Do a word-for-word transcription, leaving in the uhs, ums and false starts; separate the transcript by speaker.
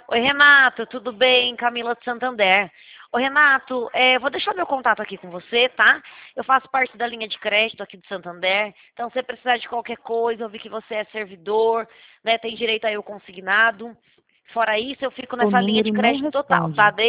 Speaker 1: Oi, Renato, tudo bem? Camila de Santander. Oi, Renato, é, vou deixar meu contato aqui com você, tá? Eu faço parte da linha de crédito aqui de Santander, então se você precisar de qualquer coisa, eu vi que você é servidor, né? Tem direito aí ao consignado. Fora isso, eu fico
Speaker 2: O
Speaker 1: nessa linha de
Speaker 2: número não
Speaker 1: crédito total, tá?
Speaker 2: responde.